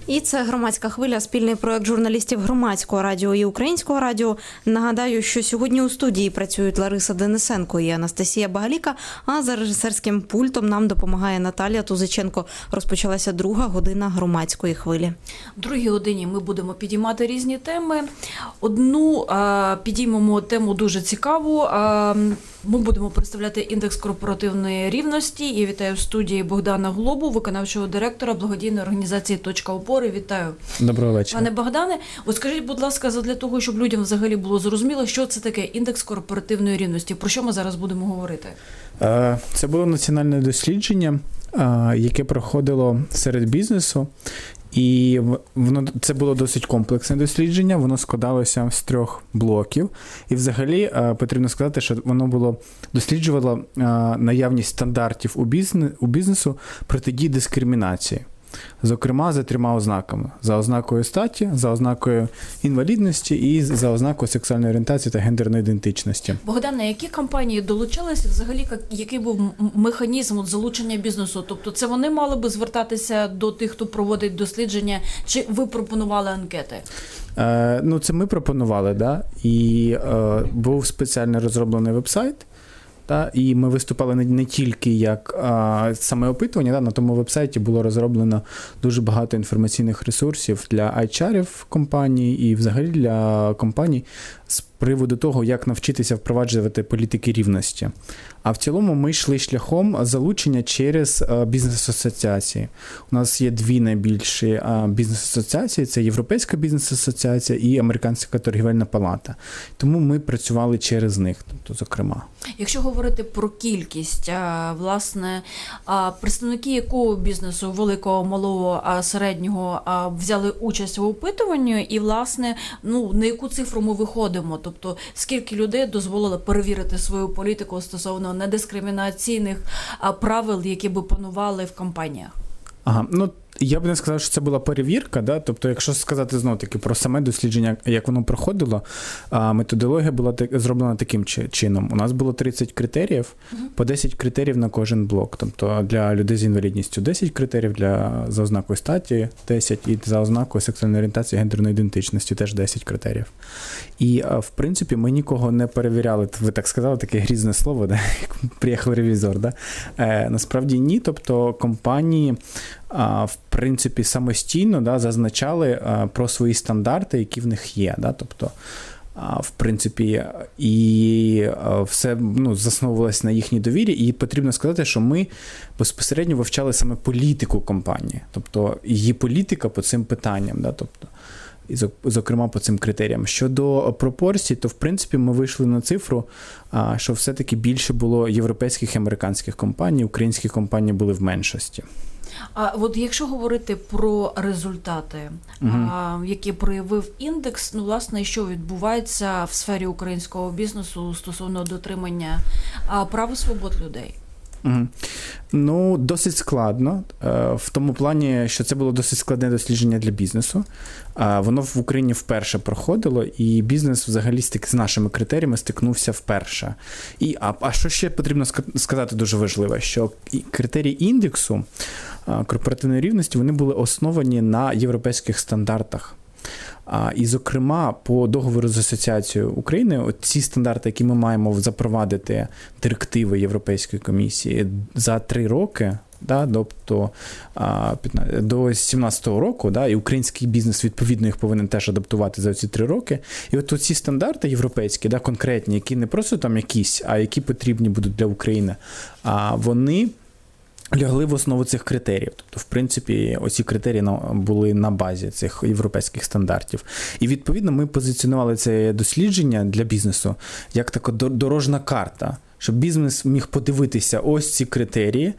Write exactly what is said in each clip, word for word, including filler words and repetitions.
І це «Громадська хвиля», спільний проект журналістів Громадського радіо і Українського радіо. Нагадаю, що сьогодні у студії працюють Лариса Денисенко і Анастасія Багаліка, а за режисерським пультом нам допомагає Наталія Тузиченко. Розпочалася друга година «Громадської хвилі». В другій годині ми будемо підіймати різні теми. Одну а, підіймемо тему дуже цікаву. А, ми будемо представляти індекс корпоративної рівності. Я вітаю в студії Богдана Глобу, виконавчого директора благодійної організації «Точка опори». Вітаю. Доброго вечора. Пане Богдане, от скажіть, будь ласка, для того, щоб людям взагалі було зрозуміло, що це таке індекс корпоративної рівності, про що ми зараз будемо говорити? Це було національне дослідження, яке проходило серед бізнесу. І воно це було досить комплексне дослідження, воно складалося з трьох блоків. І взагалі потрібно сказати, що воно було досліджувало наявність стандартів у бізнес, у бізнесу протидії дискримінації. Зокрема, за трьома ознаками. За ознакою статі, за ознакою інвалідності і за ознакою сексуальної орієнтації та гендерної ідентичності. Богдане, які компанії долучалися? Взагалі, який був механізм залучення бізнесу? Тобто це вони мали би звертатися до тих, хто проводить дослідження, чи ви пропонували анкети? Е, ну, це ми пропонували, да? І е, був спеціально розроблений веб-сайт. Та, і ми виступали не, не тільки як а, саме опитування, да, на тому веб-сайті було розроблено дуже багато інформаційних ресурсів для ейч ар-ів компаній і взагалі для компаній з приводу того, як навчитися впроваджувати політики рівності. А в цілому ми йшли шляхом залучення через бізнес-асоціації. У нас є дві найбільші бізнес-асоціації, це Європейська бізнес-асоціація і Американська торгівельна палата. Тому ми працювали через них, тобто, зокрема. Якщо говорити про кількість, власне, представники якого бізнесу, великого, малого, середнього, взяли участь в опитуванні і, власне, ну, на яку цифру ми виходимо? Тобто, скільки людей дозволили перевірити свою політику стосовно недискримінаційних правил, які би панували в компаніях? Ага, ну, я б не сказав, що це була перевірка, да? Тобто, якщо сказати знову-таки про саме дослідження, як воно проходило, методологія була зроблена таким чином. У нас було тридцять критеріїв, угу. по десять критеріїв на кожен блок. Тобто, для людей з інвалідністю десять критеріїв, для за ознакою статі десять, і за ознакою сексуальної орієнтації, гендерної ідентичності теж десять критеріїв. І, в принципі, ми нікого не перевіряли. Ви так сказали, таке грізне слово, да? Як приїхав ревізор. Да? Е, насправді ні, тобто компанії в принципі, самостійно, да, зазначали а, про свої стандарти, які в них є. Да, тобто, а, в принципі, і а, все ну, засновувалося на їхній довірі. І потрібно сказати, що ми безпосередньо вивчали саме політику компанії. Тобто, її політика по цим питанням. Да, тобто, і, зокрема, по цим критеріям. Щодо пропорцій, то, в принципі, ми вийшли на цифру, а, що все-таки більше було європейських і американських компаній, українські компанії були в меншості. А от якщо говорити про результати, угу. а, які проявив індекс, ну, власне, що відбувається в сфері українського бізнесу стосовно дотримання а, прав і свобод людей? Угу. Ну, досить складно, в тому плані, що це було досить складне дослідження для бізнесу. Воно в Україні вперше проходило, і бізнес взагалі з нашими критеріями стикнувся вперше. І, а, а що ще потрібно сказати дуже важливе, що критерії індексу корпоративної рівності, вони були основані на європейських стандартах. І, зокрема, по договору з Асоціацією України, ці стандарти, які ми маємо запровадити, директиви Європейської комісії за три роки, да, тобто до сімнадцятого року, да, і український бізнес, відповідно, їх повинен теж адаптувати за ці три роки. І от ці стандарти європейські, да, конкретні, які не просто там якісь, а які потрібні будуть для України, вони лягли в основу цих критеріїв. Тобто, в принципі, оці критерії були на базі цих європейських стандартів. І, відповідно, ми позиціонували це дослідження для бізнесу як така дорожна карта, щоб бізнес міг подивитися ось ці критерії,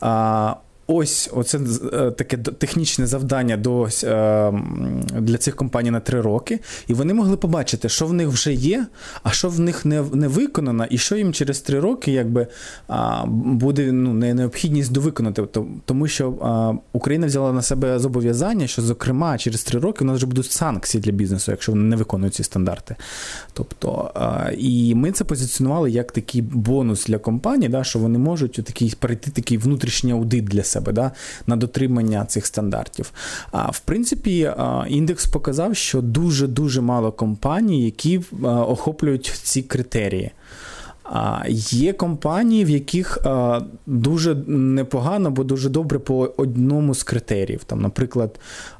ось оце таке технічне завдання до, для цих компаній на три роки, і вони могли побачити, що в них вже є, а що в них не, не виконано, і що їм через три роки якби, буде ну, необхідність довиконати. Тому що Україна взяла на себе зобов'язання, що, зокрема, через три роки у нас вже будуть санкції для бізнесу, якщо вони не виконують ці стандарти. Тобто, і ми це позиціонували як такий бонус для компаній, да, що вони можуть такий, перейти такий внутрішній аудит для себе, да, на дотримання цих стандартів. А в принципі, індекс показав, що дуже-дуже мало компаній, які охоплюють ці критерії. Є компанії, в яких дуже непогано, або дуже добре по одному з критеріїв. Там, наприклад,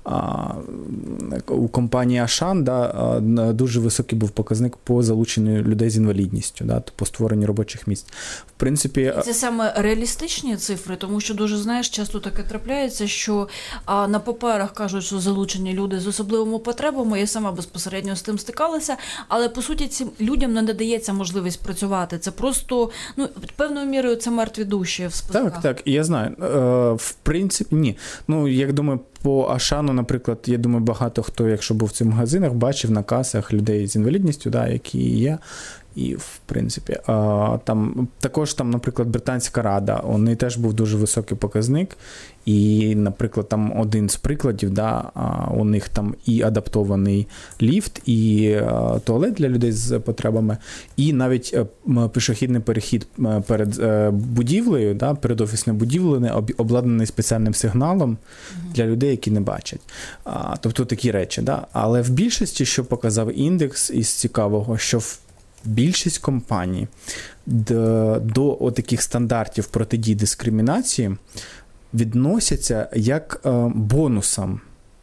у компанії Ашан, да, дуже високий був показник по залученню людей з інвалідністю, да, по створенню робочих місць. В принципі, це саме реалістичні цифри, тому що дуже, знаєш, часто таке трапляється, що а, на паперах кажуть, що залучені люди з особливими потребами, я сама безпосередньо з тим стикалася, але по суті цим людям не надається можливість працювати. Це просто, ну, певною мірою це мертві душі в списках. Так, так, я знаю. Е, в принципі, ні. Ну, як думаю, по Ашану, наприклад, я думаю, багато хто, якщо був в цих магазинах, бачив на касах людей з інвалідністю, да, які є. І, в принципі, а, там, також, там, наприклад, Британська Рада, у неї теж був дуже високий показник. І, наприклад, там один з прикладів, да, у них там і адаптований ліфт, і а, туалет для людей з потребами, і навіть а, пішохідний перехід перед а, будівлею, да, перед офісною будівлею, обладнаний спеціальним сигналом для людей, які не бачать. А, тобто такі речі. Да. Але в більшості, що показав індекс із цікавого, що в більшість компаній до, до таких стандартів протидії дискримінації відносяться як е, бонусам.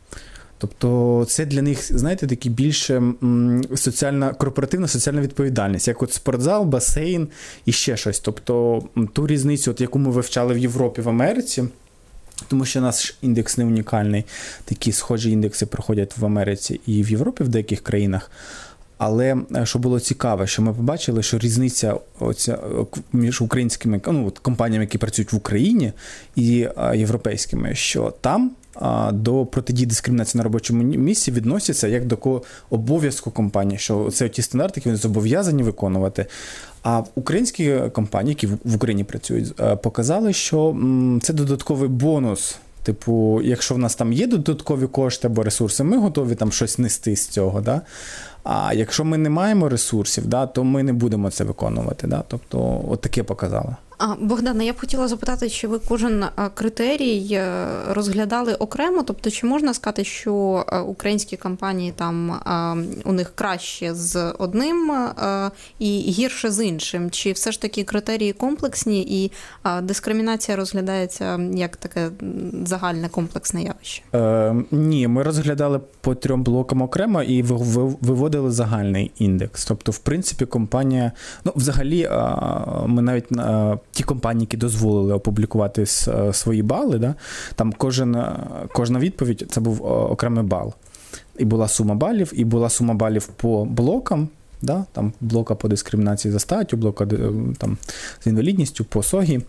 Тобто це для них, знаєте, такі більше соціальна, корпоративна соціальна відповідальність, як от спортзал, басейн і ще щось. Тобто ту різницю, от, яку ми вивчали в Європі, в Америці, тому що наш індекс не унікальний, такі схожі індекси проходять в Америці і в Європі в деяких країнах. Але що було цікаво, що ми побачили, що різниця оця між українськими, ну, от, компаніями, які працюють в Україні, і а, європейськими, що там а, до протидії дискримінації на робочому місці відносяться як до обов'язку компанії, що це ті стандарти, які вони зобов'язані виконувати. А українські компанії, які в Україні працюють, показали, що м, це додатковий бонус. Типу, якщо в нас там є додаткові кошти або ресурси, ми готові там щось нести з цього, да? А якщо ми не маємо ресурсів, да, то ми не будемо це виконувати. Да? Тобто, от таке показало. А, Богдане, я б хотіла запитати, чи ви кожен критерій розглядали окремо? Тобто, чи можна сказати, що українські компанії там у них краще з одним і гірше з іншим? Чи все ж таки критерії комплексні і дискримінація розглядається як таке загальне комплексне явище? Е, ні, ми розглядали по трьом блокам окремо і виводили загальний індекс. Тобто, в принципі, компанія, ну, взагалі, ми навіть ті компанії, які дозволили опублікувати свої бали, да, там кожен, кожна відповідь – це був окремий бал. І була сума балів, і була сума балів по блокам, да, там блока по дискримінації за статтю, блока там, з інвалідністю, по СОГІ.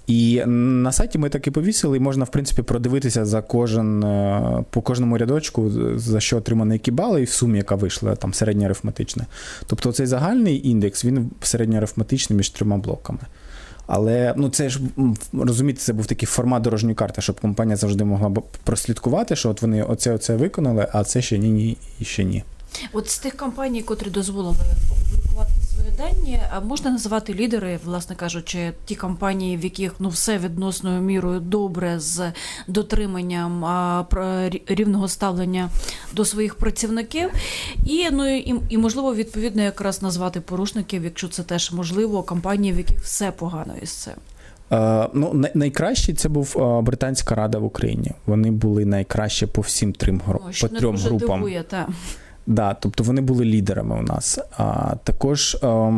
І на сайті ми так і повісили, і можна, в принципі, продивитися за кожен, по кожному рядочку, за що отримані які бали, і в сумі, яка вийшла, там, середньоарифметична. Тобто цей загальний індекс, він середньоарифметичний між трьома блоками. Але, ну, це ж, розумієте, це був такий формат дорожньої карти, щоб компанія завжди могла б прослідкувати, що от вони оце, оце виконали, а це ще ні, ні і ще ні. От з тих компаній, котрі дозволили опублікувати свої дані, можна називати лідери, власне кажучи, ті компанії, в яких, ну, все відносною мірою добре з дотриманням а, рівного ставлення до своїх працівників, і, ну, і, і, можливо, відповідно якраз назвати порушників, якщо це теж можливо, компанії, в яких все погано із цим. Uh, ну, найкращий це був uh, Британська Рада в Україні. Вони були найкращі по всім трьом, О, по трьом групам. Дивує, та. Да, тобто вони були лідерами у нас. А, також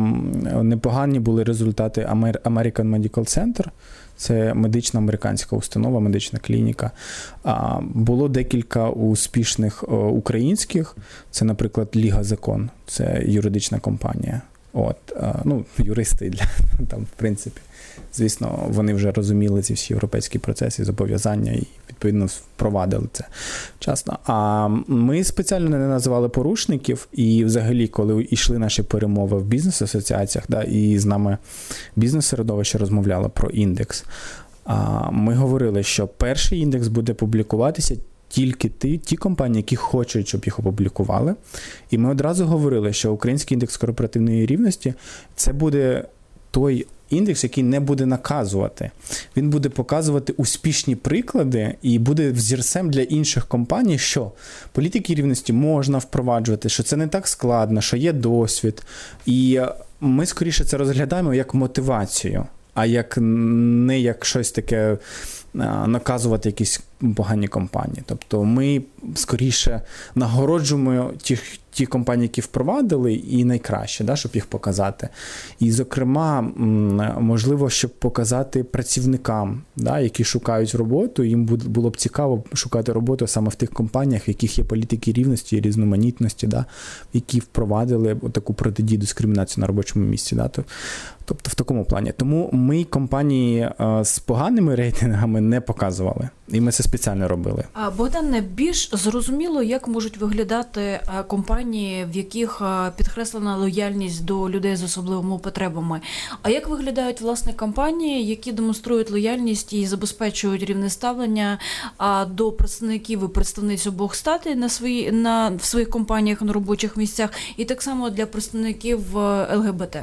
ем, непогані були результати American Medical Center. Це медична американська установа, медична клініка. А, було декілька успішних о, українських. Це, наприклад, Ліга Закон. Це юридична компанія. От, а, ну, юристи, для, там, в принципі. Звісно, вони вже розуміли ці всі європейські процеси, зобов'язання і, відповідно, впровадили це вчасно. А ми спеціально не називали порушників, і взагалі, коли йшли наші перемови в бізнес-асоціаціях, да, і з нами бізнес-середовище розмовляло про індекс, а ми говорили, що перший індекс буде публікуватися тільки ті, ті компанії, які хочуть, щоб їх опублікували. І ми одразу говорили, що Український індекс корпоративної рівності – це буде той індекс, який не буде наказувати. Він буде показувати успішні приклади і буде взірцем для інших компаній, що політики рівності можна впроваджувати, що це не так складно, що є досвід. І ми скоріше це розглядаємо як мотивацію, а як не як щось таке наказувати якісь погані компанії. Тобто ми скоріше нагороджуємо ті, ті компанії, які впровадили, і найкраще, да, щоб їх показати. І, зокрема, можливо, щоб показати працівникам, да, які шукають роботу, їм було б цікаво шукати роботу саме в тих компаніях, в яких є політики рівності і різноманітності, да, які впровадили таку протидію дискримінації на робочому місці. Да. Тобто в такому плані. Тому ми компанії з поганими рейтингами не показували. І ми це спеціально робили. А, Богдане, більш зрозуміло, як можуть виглядати компанії, в яких підкреслена лояльність до людей з особливими потребами. А як виглядають, власне, компанії, які демонструють лояльність і забезпечують рівне ставлення до представників і представниць обох статей на свої, на, в своїх компаніях, на робочих місцях, і так само для представників ел ге бе те?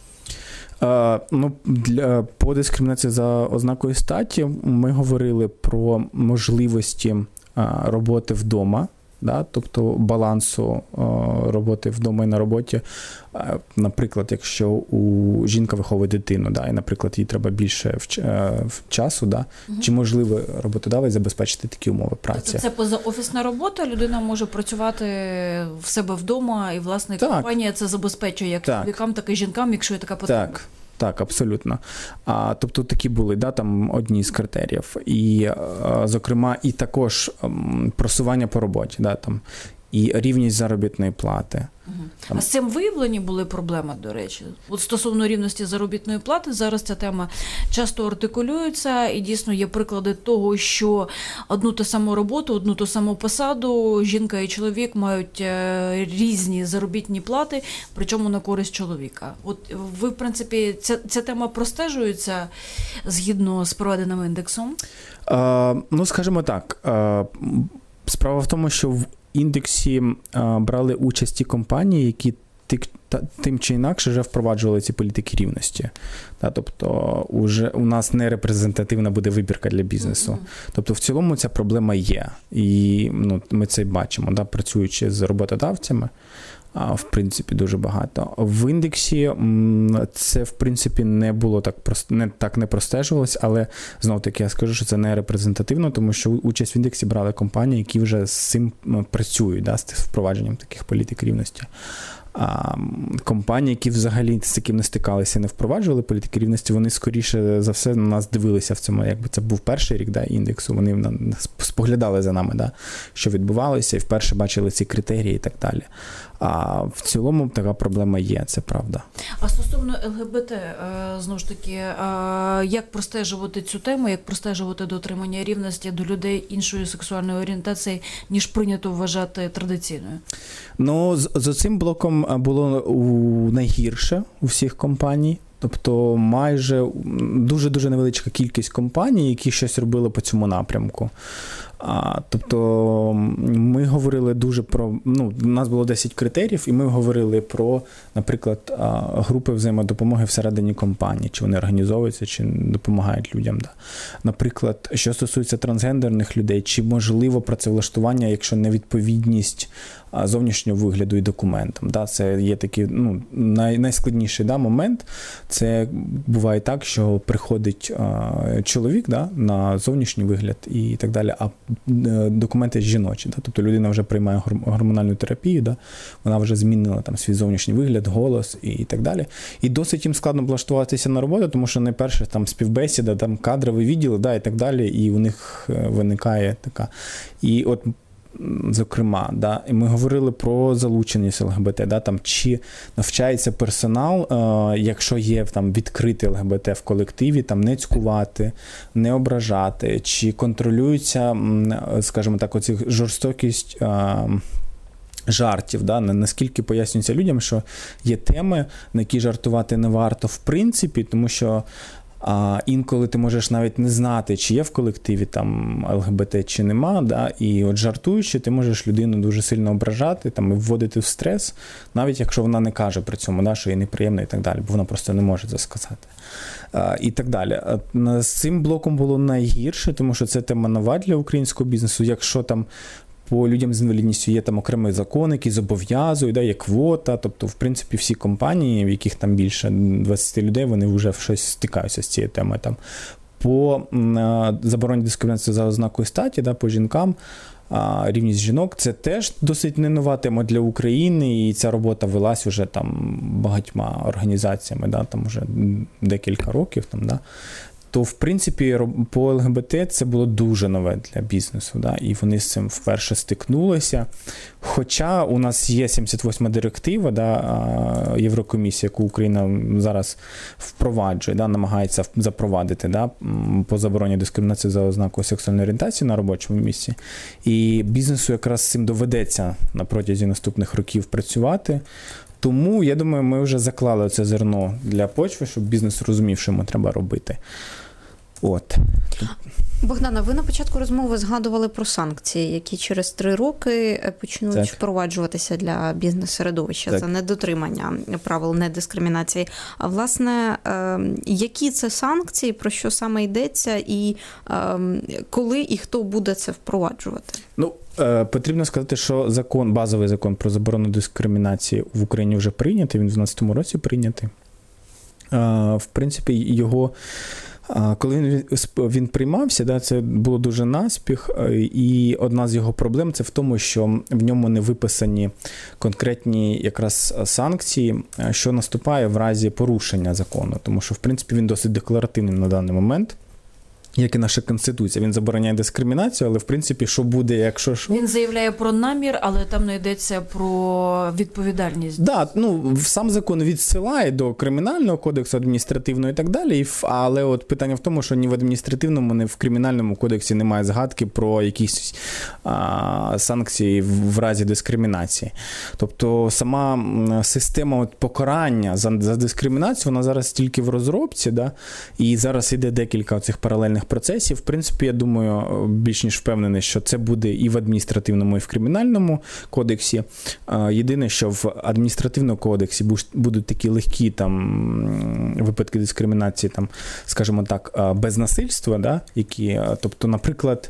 Uh, ну, для, по дискримінації за ознакою статі ми говорили про можливості uh, роботи вдома, да, тобто балансу uh, роботи вдома і на роботі. Uh, наприклад, якщо у жінка виховує дитину, да, і, наприклад, їй треба більше в, uh, в часу, да, угу. Чи можливо роботодавець забезпечити такі умови праці? Тобто це позаофісна робота, людина може працювати в себе вдома, і, власне, так. компанія це забезпечує як чоловікам, так і жінкам, якщо є така потреба. Так. Так, абсолютно. А, тобто такі були, да, там одні з критеріїв. І, а, зокрема, і також м, просування по роботі, да, там, і рівність заробітної плати. Угу. Там... А з цим виявлені були проблеми, до речі? От стосовно рівності заробітної плати, зараз ця тема часто артикулюється, і дійсно є приклади того, що одну ту саму роботу, одну ту саму посаду жінка і чоловік мають різні заробітні плати, причому на користь чоловіка. От ви, в принципі, ця, ця тема простежується згідно з проведеним індексом? А, ну, скажімо так, а, справа в тому, що в індексі а, брали участь ті компанії, які тим чи інакше вже впроваджували ці політики рівності. Та, тобто уже у нас не репрезентативна буде вибірка для бізнесу. Mm-hmm. Тобто в цілому ця проблема є. І ну, ми це бачимо, да, працюючи з роботодавцями. В принципі, дуже багато. В індексі це, в принципі, не було так просто, не так не простежувалось, але, знов-таки, я скажу, що це не репрезентативно, тому що участь в індексі брали компанії, які вже з цим працюють, да, з впровадженням таких політик рівності. А компанії, які взагалі з таким не стикалися, не впроваджували політики рівності, вони скоріше за все на нас дивилися в цьому, якби це був перший рік, да, індексу, вони споглядали за нами, да, що відбувалося, і вперше бачили ці критерії і так далі. А в цілому така проблема є, це правда. А стосовно ел ге бе те, знову ж таки, як простежувати цю тему, як простежувати дотримання рівності до людей іншої сексуальної орієнтації, ніж прийнято вважати традиційною? Ну, з, з цим блоком було у, найгірше у всіх компаній. Тобто майже дуже-дуже невеличка кількість компаній, які щось робили по цьому напрямку. А, тобто ми говорили дуже про, ну, у нас було десять критеріїв, і ми говорили про, наприклад, групи взаємодопомоги всередині компанії, чи вони організовуються, чи допомагають людям. Да. Наприклад, що стосується трансгендерних людей, чи можливо працевлаштування, якщо невідповідність зовнішнього вигляду і документам. Да. Це є такий, ну, най, найскладніший, да, момент. Це буває так, що приходить а, чоловік, да, на зовнішній вигляд і так далі, а документи жіночі. Да? Тобто людина вже приймає гормональну терапію, да? Вона вже змінила там свій зовнішній вигляд, голос і так далі. І досить їм складно влаштуватися на роботу, тому що найперше там співбесіда, там кадровий відділ, да, і так далі, і у них виникає така. І от зокрема, да, і ми говорили про залученість ел ге бе те, да, там, чи навчається персонал, е, якщо є там відкритий ел ге бе те в колективі, там не цькувати, не ображати, чи контролюється, скажімо так, оці жорстокість е, жартів, да, наскільки пояснюється людям, що є теми, на які жартувати не варто в принципі, тому що А, інколи ти можеш навіть не знати, чи є в колективі там ЛГБТ, чи нема, да? І от жартуючи, ти можеш людину дуже сильно ображати там, і вводити в стрес, навіть якщо вона не каже при цьому, да, що їй неприємно і так далі, бо вона просто не може це сказати. А, і так далі. А, з цим блоком було найгірше, тому що це тема нова для українського бізнесу. Якщо там по людям з інвалідністю є там окремий закон, який зобов'язує, да, є квота, тобто, в принципі, всі компанії, в яких там більше двадцять людей, вони вже в щось стикаються з цією темою. Там. По а, забороні дискримінації за ознакою статі, да, по жінкам, а, рівність жінок, це теж досить не нова тема для України, і ця робота велась вже там багатьма організаціями, да, там вже декілька років, там, да. То, в принципі, по ЛГБТ це було дуже нове для бізнесу, да, і вони з цим вперше стикнулися. Хоча у нас є сімдесят восьма директива, да, Єврокомісія, яку Україна зараз впроваджує, да, намагається запровадити, да, по забороні дискримінації за ознакою сексуальної орієнтації на робочому місці. І бізнесу якраз з цим доведеться на протязі наступних років працювати. Тому, я думаю, ми вже заклали це зерно для почви, щоб бізнес розумів, що йому треба робити. От. Богдана, ви на початку розмови згадували про санкції, які через три роки почнуть так. впроваджуватися для бізнес-середовища так. за недотримання правил недискримінації. А, власне, які це санкції, про що саме йдеться, і коли і хто буде це впроваджувати? Ну, потрібно сказати, що закон, базовий закон про заборону дискримінації в Україні вже прийнятий, він в дванадцятому році прийнятий. В принципі, його коли він, він приймався, да, це було дуже наспіх, і одна з його проблем це в тому, що в ньому не виписані конкретні якраз санкції, що наступає в разі порушення закону, тому що, в принципі, він досить декларативний на даний момент. Як і наша Конституція. Він забороняє дискримінацію, але, в принципі, що буде, якщо що? Він заявляє про намір, але там не йдеться про відповідальність. Так, да, ну, сам закон відсилає до Кримінального кодексу, адміністративного і так далі, але от питання в тому, що ні в адміністративному, ні в Кримінальному кодексі немає згадки про якісь а, санкції в, в разі дискримінації. Тобто сама система от, покарання за, за дискримінацію, вона зараз тільки в розробці, да, і зараз іде декілька цих паралельних процесів. В принципі, я думаю, більш ніж впевнений, що це буде і в адміністративному, і в Кримінальному кодексі. Єдине, що в адміністративному кодексі будуть такі легкі там випадки дискримінації, там, скажімо так, без насильства, да, які, тобто, наприклад,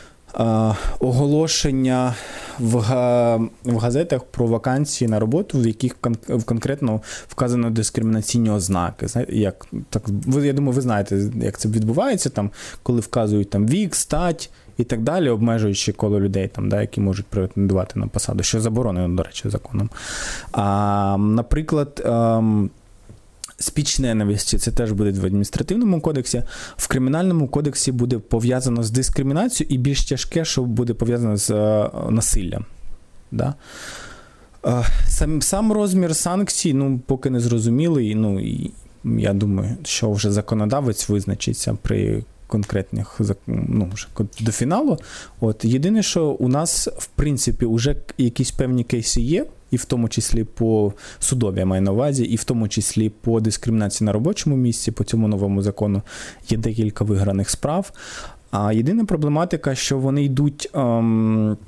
оголошення в, в газетах про вакансії на роботу, в яких кон, конкретно вказано дискримінаційні ознаки. Як, так, ви, я думаю, ви знаєте, як це відбувається, там, коли вказують там, вік, стать і так далі, обмежуючи коло людей, там, да, які можуть претендувати на посаду, що заборонено, до речі, законом. А, наприклад, ем, спіч ненависті, це теж буде в адміністративному кодексі. В Кримінальному кодексі буде пов'язано з дискримінацією і більш тяжке, що буде пов'язано з uh, насиллям. Да? Uh, сам, сам розмір санкцій, ну, поки не зрозумілий. Ну, і я думаю, що вже законодавець визначиться при конкретних, ну, вже до фіналу. От, єдине, що у нас, в принципі, вже якісь певні кейси є, і в тому числі по судовій, я маю на увазі, і в тому числі по дискримінації на робочому місці, по цьому новому закону є декілька виграних справ. А єдина проблематика, що вони йдуть ем,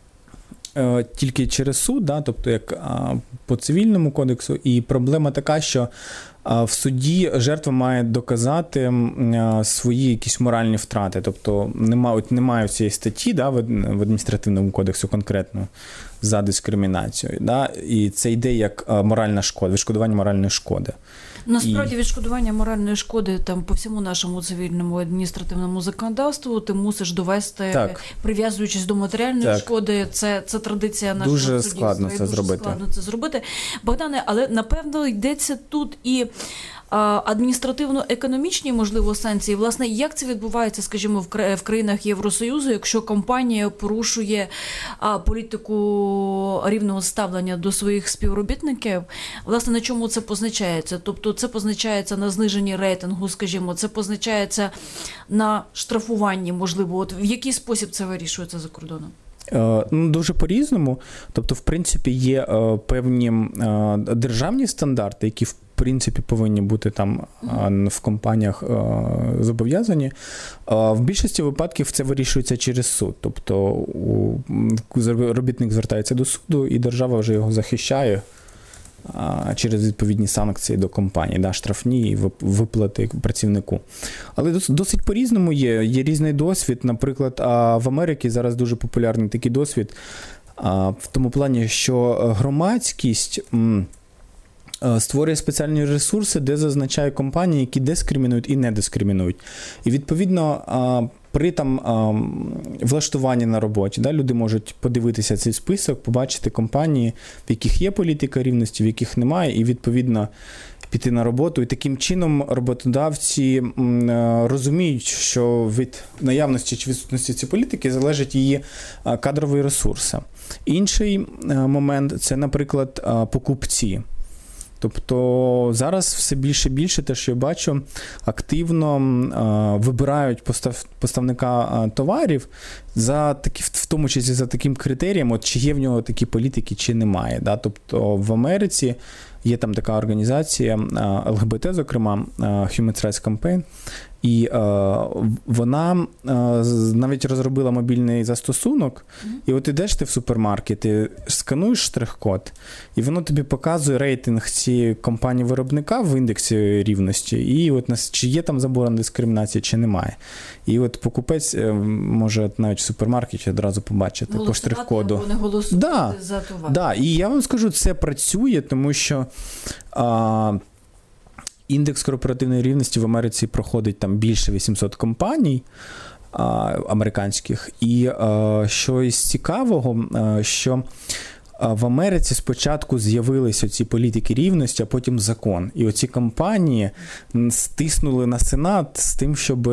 е, тільки через суд, да, тобто як е, по цивільному кодексу, і проблема така, що в суді жертва має доказати свої якісь моральні втрати. Тобто немає, немає цієї статті, да, в адміністративному кодексу конкретно за дискримінацію. Да, і це йде як моральна шкода, відшкодування моральної шкоди. Насправді, відшкодування моральної шкоди там по всьому нашому цивільному адміністративному законодавству ти мусиш довести, так, прив'язуючись до матеріальної так. шкоди. Це, це традиція нашого дуже суддівства. Складно це дуже зробити. складно це зробити. Богдане, але напевно йдеться тут і адміністративно-економічні, можливо, санкції. Власне, як це відбувається, скажімо, в країнах Євросоюзу, якщо компанія порушує політику рівного ставлення до своїх співробітників? Власне, на чому це позначається? Тобто це позначається на зниженні рейтингу, скажімо, це позначається на штрафуванні, можливо. От в який спосіб це вирішується за кордоном? Ну, дуже по-різному. Тобто, в принципі, є певні державні стандарти, які, в принципі, повинні бути там в компаніях зобов'язані. В більшості випадків це вирішується через суд. Тобто, робітник звертається до суду, і держава вже його захищає через відповідні санкції до компанії, да, штрафні і виплати працівнику. Але досить по-різному є. Є різний досвід. Наприклад, в Америці зараз дуже популярний такий досвід в тому плані, що громадськість створює спеціальні ресурси, де зазначає компанії, які дискримінують і не дискримінують. І, відповідно, при там влаштуванні на роботі, да, люди можуть подивитися цей список, побачити компанії, в яких є політика рівності, в яких немає, і, відповідно, піти на роботу. І таким чином роботодавці розуміють, що від наявності чи відсутності цієї політики залежать її кадрові ресурси. Інший момент – це, наприклад, покупці. Тобто зараз все більше і більше, те, що я бачу, активно е, вибирають постав, поставника е, товарів, за такі, в тому числі за таким критерієм, от, чи є в нього такі політики, чи немає. Да? Тобто в Америці є там така організація, е, ел ге бе те, зокрема, е, Human Rights Campaign, і е, вона е, навіть розробила мобільний застосунок, mm-hmm. і от ідеш ти в супермаркет, ти скануєш штрих-код, і воно тобі показує рейтинг цієї компанії-виробника в індексі рівності, і от чи є там заборона дискримінації, чи немає. І от покупець може навіть в супермаркеті одразу побачити по штрих-коду. Або не голосувати да, за товар. Да, і я вам скажу, це працює, тому що а, індекс корпоративної рівності в Америці проходить там більше вісімсот компаній а, американських. І а, що із цікавого, а, що в Америці спочатку з'явилися ці політики рівності, а потім закон. І оці компанії стиснули на Сенат з тим, щоб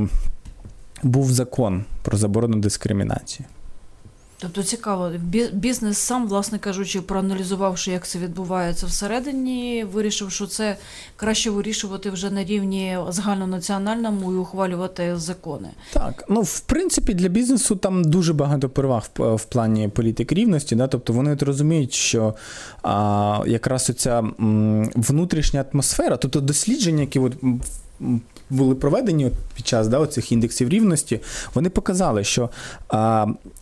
був закон про заборону дискримінації. Тобто цікаво, бізнес сам, власне кажучи, проаналізувавши, як це відбувається всередині, вирішив, що це краще вирішувати вже на рівні загальнонаціональному і ухвалювати закони. Так, ну в принципі для бізнесу там дуже багато переваг в, в плані політик рівності, да? Тобто вони от розуміють, що а, якраз оця м, внутрішня атмосфера, тобто дослідження, які от були проведені під час да, оцих індексів рівності, вони показали, що а,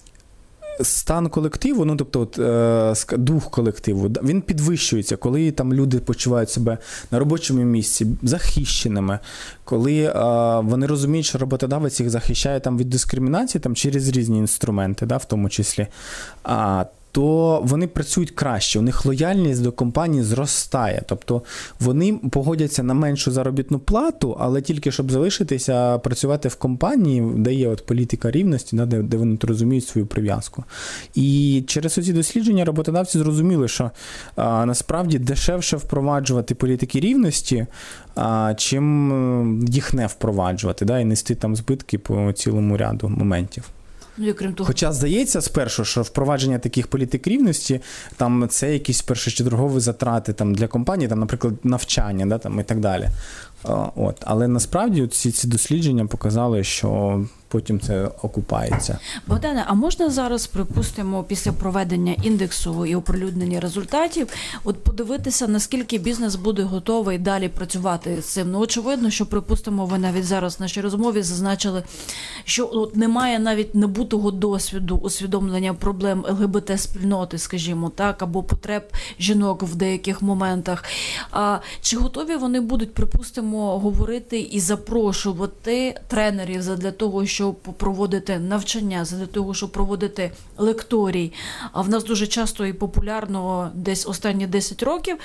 стан колективу, ну, тобто от, е, дух колективу, він підвищується, коли там люди почувають себе на робочому місці захищеними, коли е, вони розуміють, що роботодавець їх захищає там від дискримінації там, через різні інструменти, да, в тому числі, а, то вони працюють краще, у них лояльність до компанії зростає. Тобто вони погодяться на меншу заробітну плату, але тільки щоб залишитися працювати в компанії, де є от політика рівності, де, де вони розуміють свою прив'язку. І через ці дослідження роботодавці зрозуміли, що а, насправді дешевше впроваджувати політики рівності, а, чим їх не впроваджувати, да, і нести там збитки по цілому ряду моментів. Ну, і крім того... Хоча здається спершу, що впровадження таких політик рівності, там це якісь першочергові затрати там, для компанії, там, наприклад, навчання, да, там, і так далі. От. Але насправді ці, ці дослідження показали, що потім це окупається. Богдане, а можна зараз, припустимо, після проведення індексу і оприлюднення результатів, от подивитися, наскільки бізнес буде готовий далі працювати з цим? Ну, очевидно, що, припустимо, ви навіть зараз в нашій розмові зазначили, що от немає навіть набутого досвіду усвідомлення проблем ел ге бе те-спільноти, скажімо так, або потреб жінок в деяких моментах. А чи готові вони будуть, припустимо, говорити і запрошувати тренерів задля того, щоб проводити навчання, для того, щоб проводити лекторій. А в нас дуже часто і популярно десь останні десять років,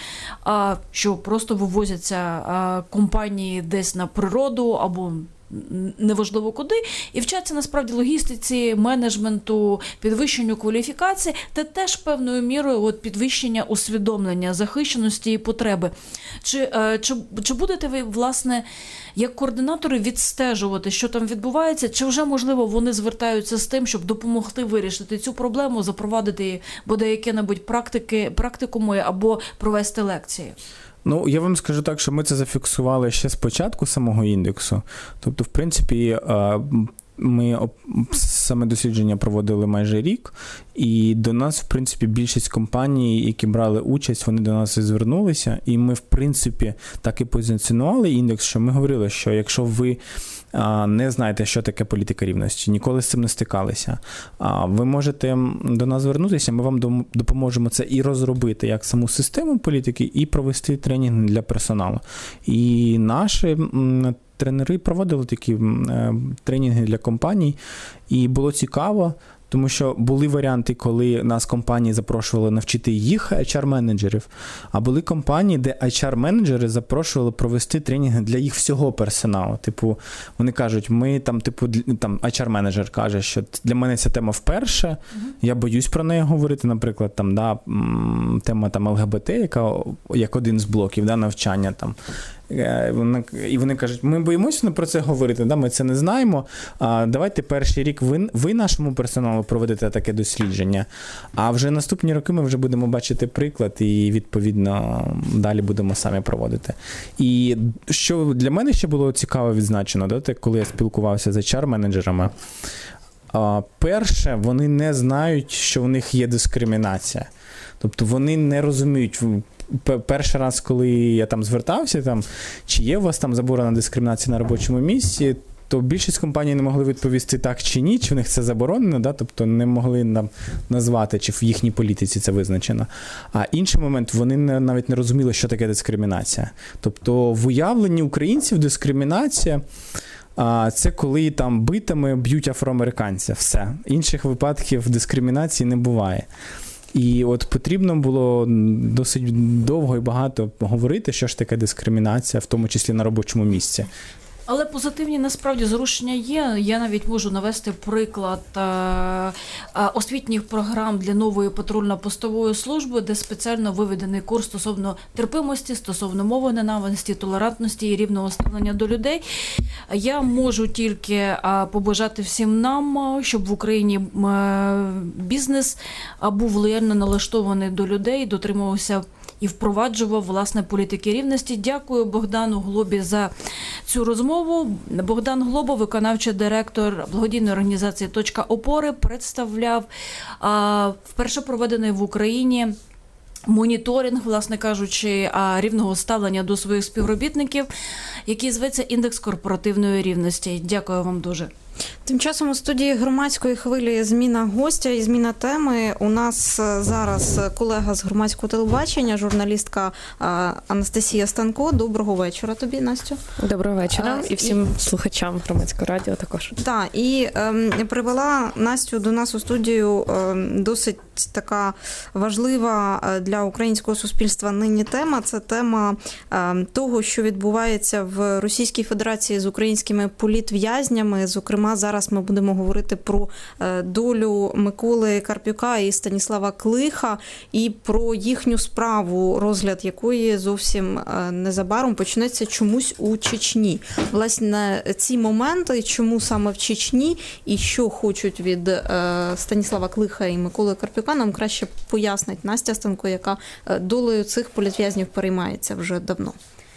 що просто вивозяться компанії десь на природу або неважливо куди, і вчаться насправді логістиці, менеджменту, підвищенню кваліфікації та теж певною мірою от, підвищення усвідомлення захищеності і потреби. Чи, чи, чи будете ви, власне, як координатори відстежувати, що там відбувається, чи вже, можливо, вони звертаються з тим, щоб допомогти вирішити цю проблему, запровадити бодай які-небудь практики, практикуми або провести лекції? Ну, я вам скажу так, що ми це зафіксували ще з початку самого індексу. Тобто, в принципі, ми саме дослідження проводили майже рік, і до нас, в принципі, більшість компаній, які брали участь, вони до нас і звернулися, і ми, в принципі, так і позиціонували індекс, що ми говорили, що якщо ви не знаєте, що таке політика рівності, ніколи з цим не стикалися, ви можете до нас звернутися, ми вам допоможемо це і розробити як саму систему політики, і провести тренінг для персоналу. І наші тренери проводили такі тренінги для компаній, і було цікаво, тому що були варіанти, коли нас компанії запрошували навчити їх ейч ар-менеджерів, а були компанії, де ейч ар-менеджери запрошували провести тренінги для їх всього персоналу. Типу, вони кажуть, ми там, типу, там ейч ар-менеджер каже, що для мене ця тема вперше, uh-huh. я боюсь про неї говорити, наприклад, там, да, тема там ел ге бе те, яка як один з блоків, да, навчання там. І вони кажуть, ми боїмося про це говорити, да, ми це не знаємо, а давайте перший рік ви, ви нашому персоналу проведете таке дослідження, а вже наступні роки ми вже будемо бачити приклад і, відповідно, далі будемо самі проводити. І що для мене ще було цікаво відзначено, да, коли я спілкувався з ейч ар-менеджерами, перше, вони не знають, що в них є дискримінація. Тобто вони не розуміють, перший раз, коли я там звертався, там, чи є у вас там заборона дискримінації на робочому місці, то більшість компаній не могли відповісти так чи ні, чи в них це заборонено, да? Тобто не могли нам назвати, чи в їхній політиці це визначено. А інший момент, вони не, навіть не розуміли, що таке дискримінація. Тобто в уявленні українців дискримінація а це коли там битами б'ють афроамериканця. Все. Інших випадків дискримінації не буває. І от потрібно було досить довго і багато говорити, що ж таке дискримінація, в тому числі на робочому місці. Але позитивні, насправді, зрушення є. Я навіть можу навести приклад е- е- освітніх програм для нової патрульно-постової служби, де спеціально виведений курс стосовно терпимості, стосовно мови ненависті, толерантності і рівного ставлення до людей. Я можу тільки е- побажати всім нам, щоб в Україні е- бізнес був лояльно налаштований до людей, дотримувався і впроваджував, власне, політики рівності. Дякую Богдану Глобі за цю розмову. Богдан Глоба, виконавчий директор благодійної організації «Точка опори», представляв а, вперше проведений в Україні моніторинг, власне кажучи, рівного ставлення до своїх співробітників, який зветься «Індекс корпоративної рівності». Дякую вам дуже. Тим часом у студії Громадської хвилі зміна гостя і зміна теми. У нас зараз колега з Громадського телебачення, журналістка Анастасія Станко. Доброго вечора тобі, Настю. Доброго вечора. І всім і... слухачам Громадського радіо також. Так, і ем, привела Настю до нас у студію ем, досить така важлива для українського суспільства нині тема. Це тема ем, того, що відбувається в Російській Федерації з українськими політв'язнями. Зокрема, зараз ми будемо говорити про долю Миколи Карпюка і Станіслава Клиха і про їхню справу, розгляд якої зовсім незабаром почнеться чомусь у Чечні. Власне, ці моменти, чому саме в Чечні і що хочуть від Станіслава Клиха і Миколи Карпюка, нам краще пояснить Настя Станко, яка долею цих політв'язнів переймається вже давно.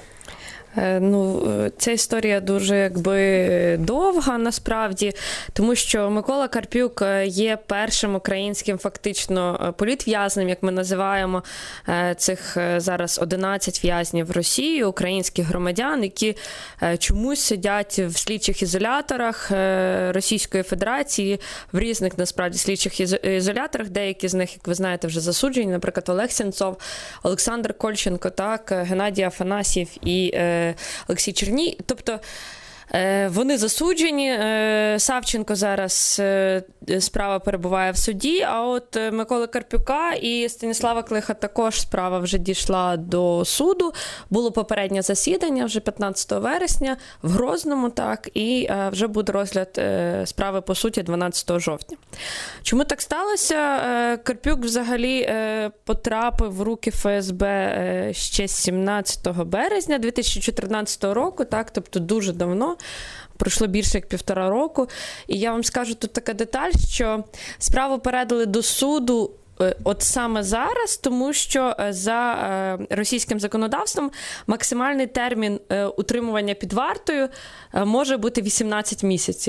Ну, ця історія дуже якби довга насправді, тому що Микола Карпюк є першим українським фактично політв'язнем, як ми називаємо цих зараз одинадцять в'язнів Росії, українських громадян, які чомусь сидять в слідчих ізоляторах Російської Федерації, в різних насправді слідчих ізоляторах, деякі з них, як ви знаєте, вже засуджені, наприклад, Олег Сенцов, Олександр Кольченко, так, Геннадій Афанасьєв і Олексій Черній. Тобто вони засуджені. Савченко зараз справа перебуває в суді, а от Миколи Карпюка і Станіслава Клиха також справа вже дійшла до суду. Було попереднє засідання вже п'ятнадцятого вересня в Грозному, так, і вже буде розгляд справи по суті дванадцятого жовтня. Чому так сталося? Карпюк взагалі потрапив в руки еф ес бе ще сімнадцятого березня дві тисячі чотирнадцятого року, так, тобто дуже давно. Пройшло більше як півтора року. І я вам скажу тут така деталь, що справу передали до суду от саме зараз, тому що за російським законодавством максимальний термін утримування під вартою може бути вісімнадцять місяців.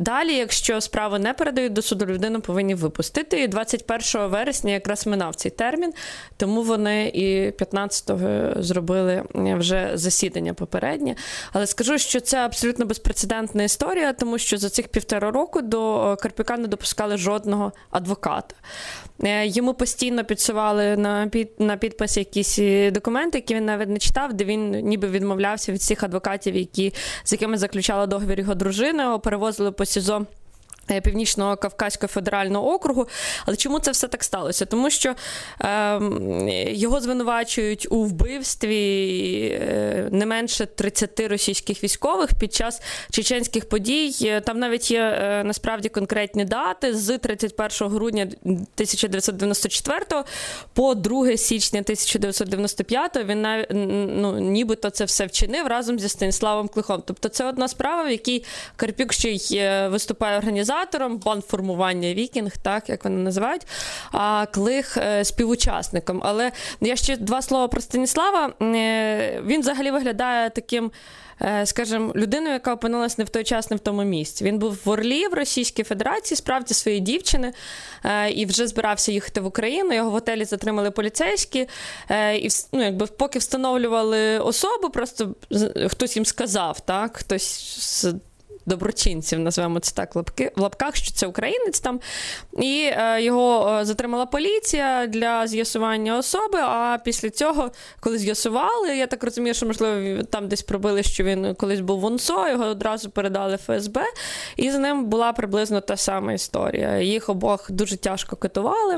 Далі, якщо справу не передають до суду, людину повинні випустити. І двадцять першого вересня якраз минав цей термін, тому вони і п'ятнадцятого зробили вже засідання попереднє. Але скажу, що це абсолютно безпрецедентна історія, тому що за цих півтора року до Карпюка не допускали жодного адвоката. Йому постійно підсували на, під, на підпис якісь документи, які він навіть не читав, де він ніби відмовлявся від всіх адвокатів, які, з якими заключала договір його дружина, його перевозили по СІЗО Північного Кавказького федерального округу. Але чому це все так сталося? Тому що е, його звинувачують у вбивстві е, не менше тридцяти російських військових під час чеченських подій. Там навіть є е, насправді конкретні дати. З тридцять першого грудня тисяча дев'ятсот дев'яносто четвертого по друге січня тисяча дев'ятсот дев'яносто п'ятого він навіть, ну, нібито це все вчинив разом зі Станіславом Клихом. Тобто це одна справа, в якій Карпюк ще й виступає організатором, бандформування «Вікінг», так, як вони називають, а Клих – співучасником. Але я ще два слова про Станіслава. Він взагалі виглядає таким, скажімо, людиною, яка опинилась не в той час, не в тому місці. Він був в Орлі, в Російській Федерації, справді своєї дівчини, і вже збирався їхати в Україну. Його в готелі затримали поліцейські, і, ну, якби, поки встановлювали особу, просто хтось їм сказав, так, хтось з доброчинців, назвемо це так в лапках, що це українець там. І е, його затримала поліція для з'ясування особи, а після цього, коли з'ясували, я так розумію, що, можливо, там десь пробили, що він колись був в УНСО, його одразу передали еф ес бе, і з ним була приблизно та сама історія. Їх обох дуже тяжко катували.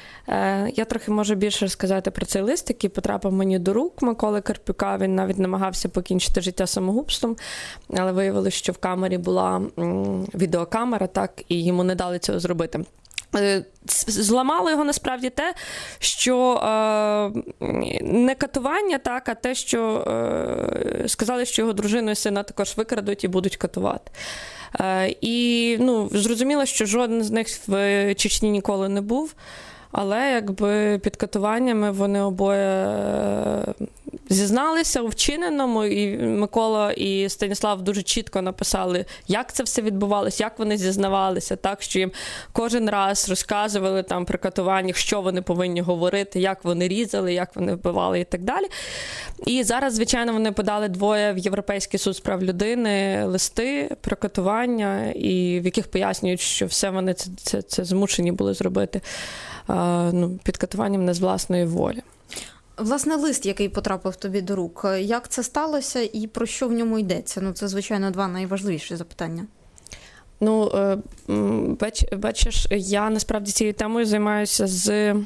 Я трохи можу більше розказати про цей лист, який потрапив мені до рук Миколи Карпюка. Він навіть намагався покінчити життя самогубством, але виявилося, що в камері була відеокамера, так, і йому не дали цього зробити. Зламало його насправді те, що е, не катування, так, а те, що е, сказали, що його дружину і сина також викрадуть і будуть катувати. Е, і, ну, зрозуміло, що жоден з них в Чечні ніколи не був. Але якби під катуваннями вони обоє зізналися у вчиненому, і Микола і Станіслав дуже чітко написали, як це все відбувалося, як вони зізнавалися, так, що їм кожен раз розказували там при катуваннях, що вони повинні говорити, як вони різали, як вони вбивали і так далі. І зараз, звичайно, вони подали двоє в Європейський суд з прав людини листи про катування, і в яких пояснюють, що все вони це, це, це змушені були зробити, ну, під катуванням не з власної волі. Власне, лист, який потрапив тобі до рук, як це сталося і про що в ньому йдеться? Ну, це, звичайно, два найважливіші запитання. Ну, бач, бачиш, я насправді цією темою займаюся з,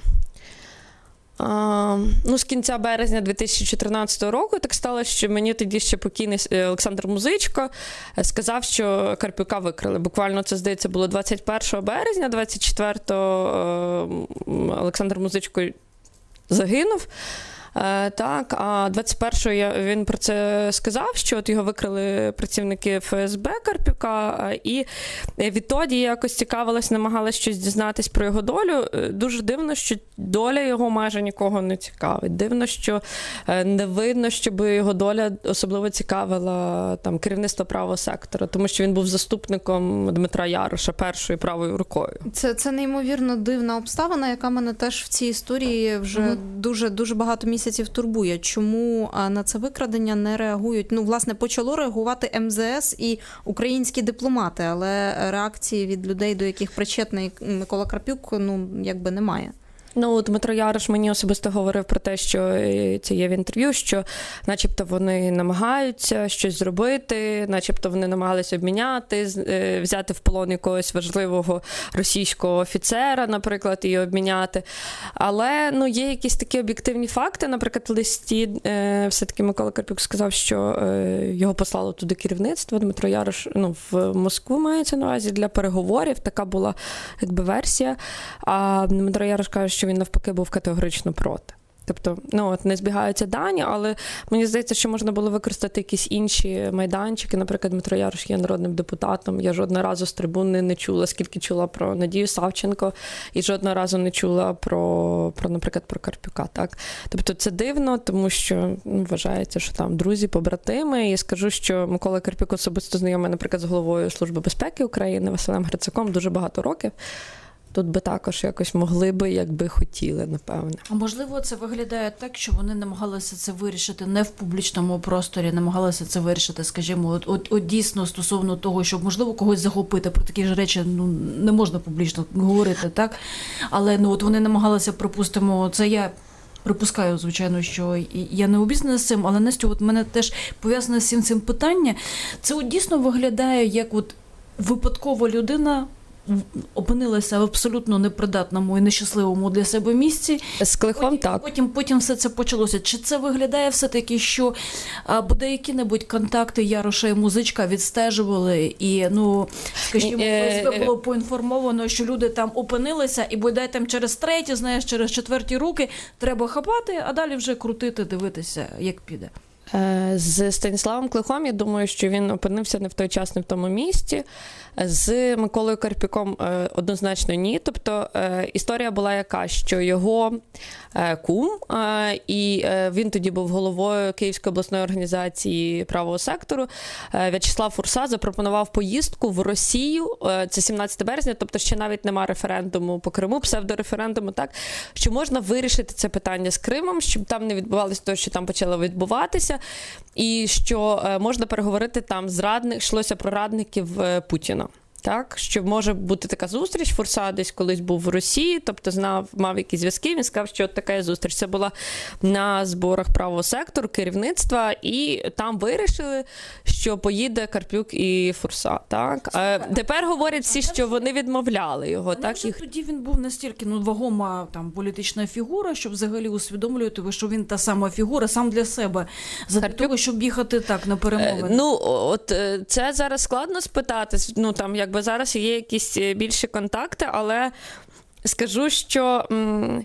ну, з кінця березня дві тисячі чотирнадцятого року. Так сталося, що мені тоді ще покійний Олександр Музичко сказав, що Карпюка викрали. Буквально це, здається, було двадцять першого березня, двадцять четвертого Олександр Музичко загинув. Так, а двадцять першого він про це сказав, що от його викрили працівники еф ес бе Карпюка, і відтоді я якось цікавилась, намагалась щось дізнатись про його долю. Дуже дивно, що доля його майже нікого не цікавить. Дивно, що не видно, щоб його доля особливо цікавила там керівництво правого сектора, тому що він був заступником Дмитра Яроша, першою правою рукою. Це, це неймовірно дивна обставина, яка мене теж в цій історії вже mm-hmm. дуже, дуже багато місяців турбує. Чому на це викрадення не реагують? Ну, власне, почало реагувати ем зе ес і українські дипломати, але реакції від людей, до яких причетний Микола Карпюк, ну, якби немає. Ну, Дмитро Ярош мені особисто говорив про те, що це є в інтерв'ю, що начебто вони намагаються щось зробити, начебто вони намагалися обміняти, взяти в полон якогось важливого російського офіцера, наприклад, і обміняти. Але, ну, є якісь такі об'єктивні факти. Наприклад, в листі все-таки Микола Карпюк сказав, що його послало туди керівництво. Дмитро Ярош, ну, в Москву мається на увазі для переговорів. Така була, якби, версія. А Дмитро Ярош каже, що він навпаки був категорично проти. Тобто, ну, от не збігаються дані, але мені здається, що можна було використати якісь інші майданчики. Наприклад, Дмитро Ярош є народним депутатом. Я жодного разу з трибуни не чула, скільки чула про Надію Савченко, і жодного разу не чула про, про наприклад, про Карпюка. Так? Тобто це дивно, тому що ну, вважається, що там друзі, побратими. І скажу, що Микола Карпюк особисто знайомий, наприклад, з головою Служби безпеки України Василем Грицаком дуже багато років. Тут би також якось могли би, якби хотіли, напевне. А можливо, це виглядає так, що вони намагалися це вирішити не в публічному просторі, намагалися це вирішити, скажімо, от, от, от дійсно стосовно того, щоб, можливо, когось захопити. Про такі ж речі ну, не можна публічно говорити, так? Але ну, от вони намагалися, припустимо, це я припускаю, звичайно, що я не обізнана з цим, але, Настю, от мене теж пов'язане з цим, цим питання. Це от дійсно виглядає, як от випадкова людина опинилася в абсолютно непридатному і нещасливому для себе місці. З Клихом потім, так. Потім, потім все це почалося. Чи це виглядає все-таки, що буде які-небудь контакти Яроша і Музичка відстежували і, ну, скажімо, ФСБ було поінформовано, що люди там опинилися і бодай там через треті, знаєш, через четверті руки треба хапати, а далі вже крутити, дивитися, як піде. З Станіславом Клихом, я думаю, що він опинився не в той час, не в тому місці. З Миколою Карпюком однозначно ні. Тобто історія була яка, що його кум, і він тоді був головою Київської обласної організації правого сектору, В'ячеслав Фурса запропонував поїздку в Росію, це сімнадцятого березня, тобто ще навіть нема референдуму по Криму, псевдореферендуму, так, що можна вирішити це питання з Кримом, щоб там не відбувалося те, що там почало відбуватися, і що можна переговорити там з радник, йшлося про радників Путіна. Так, що може бути така зустріч, Фурса десь колись був в Росії, тобто знав, мав якісь зв'язки, він сказав, що от така зустріч. Це була на зборах правого сектору, керівництва, і там вирішили, що поїде Карпюк і Фурса. Так? А тепер говорять всі, що вони відмовляли його. Але так? Їх... тоді він був настільки ну, вагома там, політична фігура, щоб взагалі усвідомлювати, що він та сама фігура сам для себе, за Карпюк... того, щоб їхати так на перемовини. Ну, от це зараз складно спитати, ну там як Якби зараз є якісь більші контакти, але скажу, що м,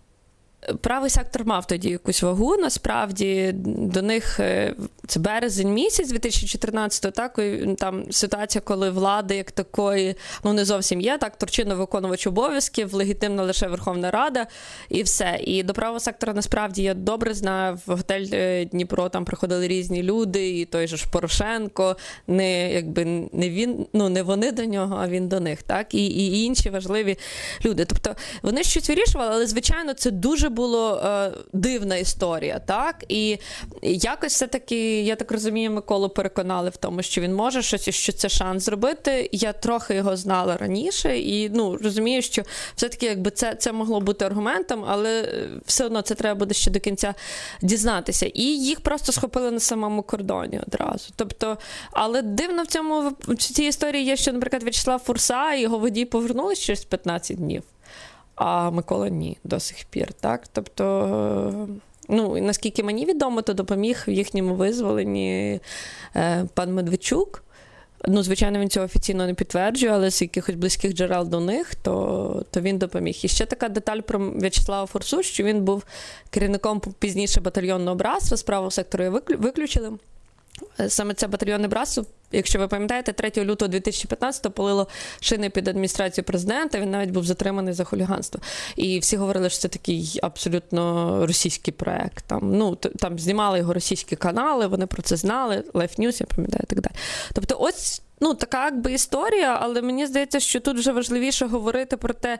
правий сектор мав тоді якусь вагу, насправді до них, це березень місяць дві тисячі чотирнадцятого, так, і там ситуація, коли влади як такої, ну не зовсім є, так, Турчинов виконувач обов'язків, легітимна лише Верховна Рада і все. І до правого сектора насправді я добре знаю, в готель Дніпро там приходили різні люди, і той же ж Порошенко, не, якби, не він, ну не вони до нього, а він до них, так, і, і інші важливі люди. Тобто вони щось вирішували, але звичайно це дуже було е, дивна історія, так? І якось все-таки, я так розумію, Миколу переконали в тому, що він може щось, і що це шанс зробити. Я трохи його знала раніше і, ну, розумію, що все-таки якби це, це могло бути аргументом, але все одно це треба буде ще до кінця дізнатися. І їх просто схопили на самому кордоні одразу. Тобто, але дивно в цьому, в цій історії є, що, наприклад, В'ячеслав Фурса і його водій повернулися через п'ятнадцять днів. А Микола ні, до сих пір, так? Тобто, ну, наскільки мені відомо, то допоміг в їхньому визволенні е, пан Медведчук. Ну, звичайно, він цього офіційно не підтверджує, але з якихось близьких джерел до них, то, то він допоміг. І ще така деталь про В'ячеслава Фурсу, що він був керівником пізніше батальйонного братства, з правого сектору його виключили. Саме це батальйонне братство, якщо ви пам'ятаєте, третього лютого дві тисячі п'ятнадцятого полило шини під адміністрацію президента, він навіть був затриманий за хуліганство. І всі говорили, що це такий абсолютно російський проект. Там, ну, там знімали його російські канали, вони про це знали, Life News, я пам'ятаю, і так далі. Тобто ось, ну, така якби історія, але мені здається, що тут вже важливіше говорити про те,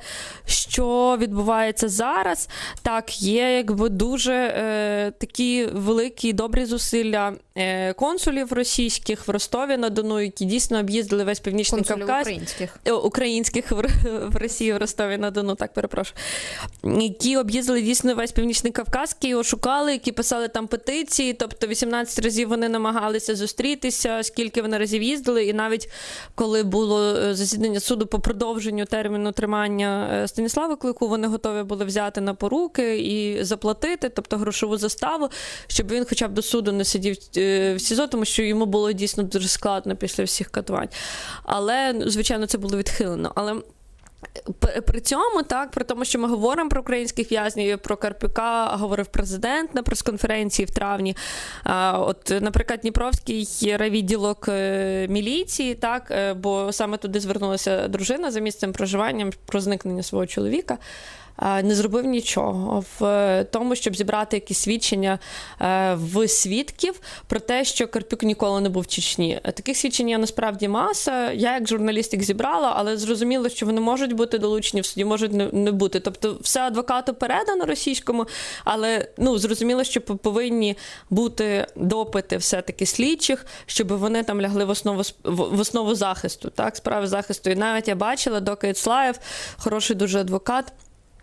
що відбувається зараз. Так, є якби дуже е, такі великі і добрі зусилля е, консулів російських в Ростові-на-Дону, які дійсно об'їздили весь Північний консулів Кавказ. українських. Е, українських в, в Росії, в Ростові-на-Дону, так, перепрошую. Які об'їздили дійсно весь Північний Кавказ, які його шукали, які писали там петиції, тобто вісімнадцять разів вони намагалися зустрітися, скільки вони разів їздили, і навіть Навіть коли було засідання суду по продовженню терміну тримання Станіслава Клику, вони готові були взяти на поруки і заплатити, тобто грошову заставу, щоб він хоча б до суду не сидів в СІЗО, тому що йому було дійсно дуже складно після всіх катувань. Але, звичайно, це було відхилено. Але При цьому, так, при тому, що ми говоримо про українських в'язнів, про Карпюка говорив президент на прес-конференції в травні. От, наприклад, Дніпровський райвідділок міліції, так, бо саме туди звернулася дружина за місцем проживання про зникнення свого чоловіка, не зробив нічого в тому, щоб зібрати якісь свідчення в свідків про те, що Карпюк ніколи не був в Чечні. Таких свідчень є насправді маса. Я як журналіст їх зібрала, але зрозуміло, що вони можуть бути долучені, в суді можуть не бути. Тобто все адвокату передано російському, але ну, зрозуміло, що повинні бути допити все-таки слідчих, щоб вони там лягли в основу, в основу захисту, так, справи захисту. І навіть я бачила, доки Іцлаєв, хороший дуже адвокат,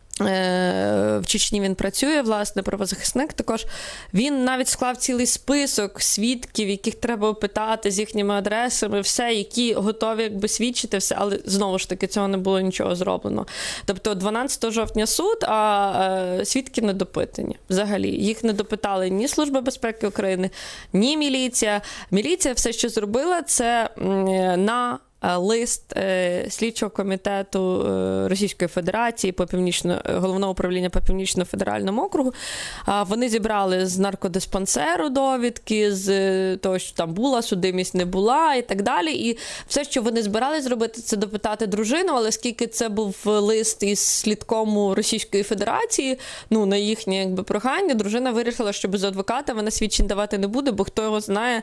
в Чечні він працює, власне, правозахисник також. Він навіть склав цілий список свідків, яких треба опитати з їхніми адресами, все, які готові якби свідчити, все, але знову ж таки цього не було нічого зроблено. Тобто дванадцятого жовтня суд, а свідки не допитані взагалі. Їх не допитали ні Служба безпеки України, ні міліція. Міліція все, що зробила, це на лист слідчого комітету Російської Федерації по північно, головного управління по Північно-Федеральному округу. Вони зібрали з наркодиспансеру довідки, з того, що там була судимість, не була і так далі. І все, що вони збирали зробити, це допитати дружину, але оскільки це був лист із слідкому Російської Федерації, ну, на їхнє якби прохання, дружина вирішила, що без адвоката вона свідчень давати не буде, бо хто його знає,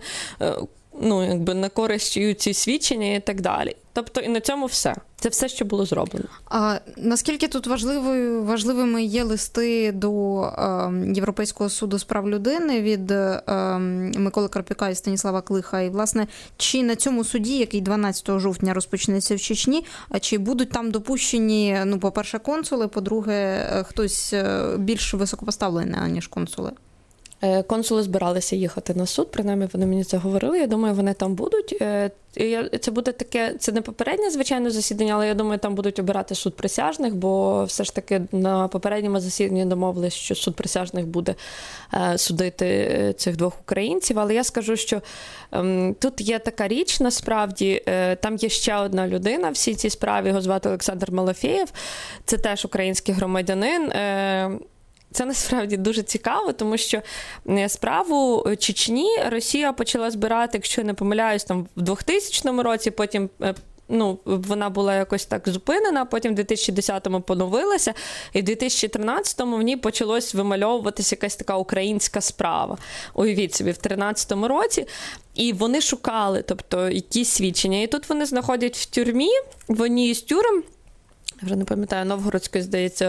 ну, якби на користь ці свідчення і так далі. Тобто і на цьому все. Це все, що було зроблено. А наскільки тут важливою, важливими є листи до е, Європейського суду з прав людини від е, Миколи Карпюка і Станіслава Клиха? І, власне, чи на цьому суді, який дванадцятого жовтня розпочнеться в Чечні, а чи будуть там допущені, ну, по-перше, консули, по-друге, хтось більш високопоставлений, ніж консули? Консули збиралися їхати на суд, принаймні вони мені це говорили, я думаю, вони там будуть. Це буде таке, це не попереднє, звичайно, засідання, але я думаю, там будуть обирати суд присяжних, бо все ж таки на попередньому засіданні домовились, що суд присяжних буде судити цих двох українців. Але я скажу, що ем, тут є така річ, насправді, е, там є ще одна людина в всій цій справі, його звати Олександр Малафєєв, це теж український громадянин. Е, Це насправді дуже цікаво, тому що справу Чечні Росія почала збирати, якщо я не помиляюсь, там в двохтисячному році, потім ну, вона була якось так зупинена, потім в дві тисячі десятому поновилася, і в дві тисячі тринадцятому в ній почалось вимальовуватися якась така українська справа. Уявіть собі, в тринадцятому році. І вони шукали, тобто, якісь свідчення. І тут вони знаходять в тюрмі, в одній із тюрем, я вже не пам'ятаю, Новгородської, здається,